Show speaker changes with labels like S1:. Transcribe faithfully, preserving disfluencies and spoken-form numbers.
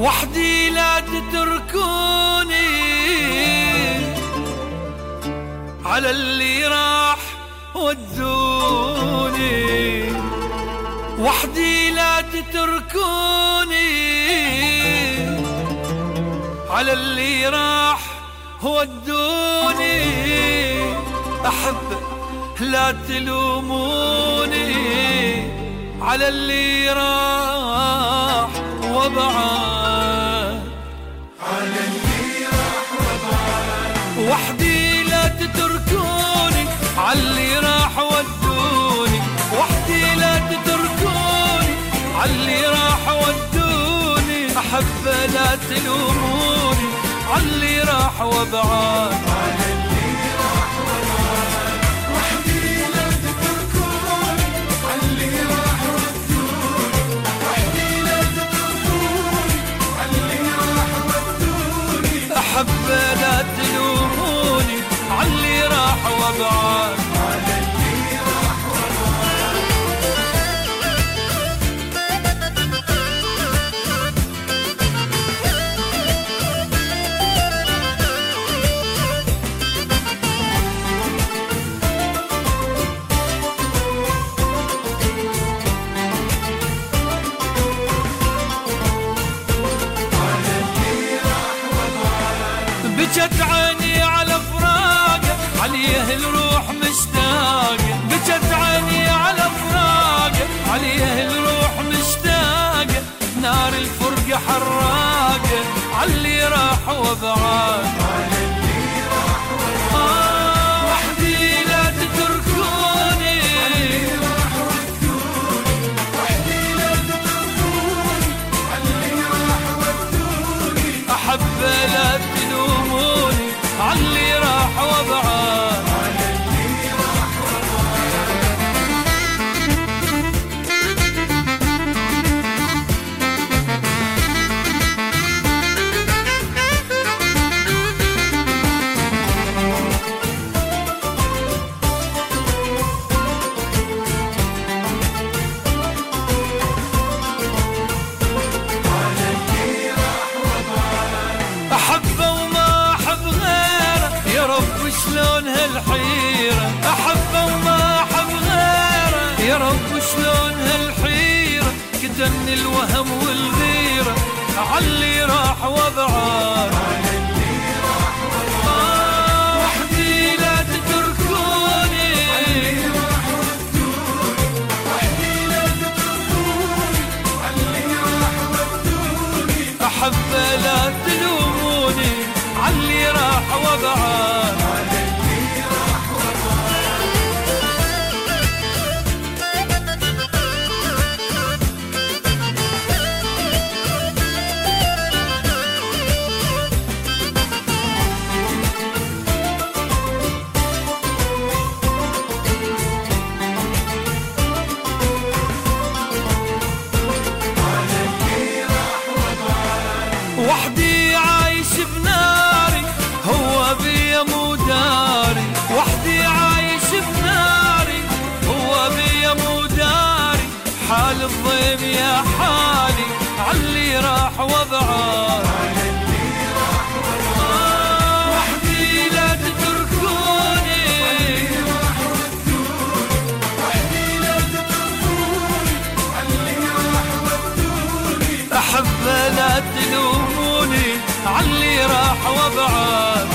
S1: وحدي لا تتركوني على اللي راح ودوني، وحدي لا تتركوني على اللي راح ودوني. أحب لا تلوموني على اللي راح وبعاد،
S2: على اللي راح وبعاد.
S1: وحدي لا تتركوني على اللي راح ودوني، وحدي لا تتركوني على اللي راح ودوني. أحب لا تلوموني على اللي راح وبعاد،
S2: على اللي راح وبعاد. وحدي لا تتركوني على اللي راح ودوني، وحدي لا تتركوني على اللي راح ودوني.
S1: أحب لا تلوموني على اللي راح وبعاد،
S2: على اللي راح وبعاد.
S1: بجت عيني على فراقه عليه الروح مشتاقه، بجت عيني على فراقه عليه الروح مشتاقه. نار الفرقة حراقه على اللي راح وبعاد،
S2: على اللي راح وبعاد.
S1: آه وحدي لا تتركوني
S2: على اللي راح ودوني، وحدي لا تتركوني على اللي راح ودوني.
S1: أحب لا تلوموني على اللي راح وبعاد،
S2: على اللي راح وبعاد. على اللي راح وبعاد.
S1: أحبه وما أحب غيره يا رب شلون هالحيرة، أحبه وما أحب غيره يا رب شلون هالحيرة. كتن الوهم والغيرة على اللي راح وبعاد،
S2: على اللي راح وبعاد.
S1: آه وحدي لا تتركوني
S2: اللي راح ودوني، وحدي لا تتركوني على اللي راح ودوني.
S1: أحب لا تلوموني على اللي راح وبعاد،
S2: على اللي راح وبعاد. على اللي راح وبعاد.
S1: وحدي عايش بناري هو بيا مو داري، وحدي عايش بناري هو بيا مو داري. حال الضيم يا حالي على اللي راح وبعاد،
S2: على اللي راح وبعاد.
S1: آه وحدي لا تتركوني
S2: اللي راح ودوني، وحدي لا تتركوني على اللي راح ودوني.
S1: أحب لا تلوموني على اللي راح وبعاد،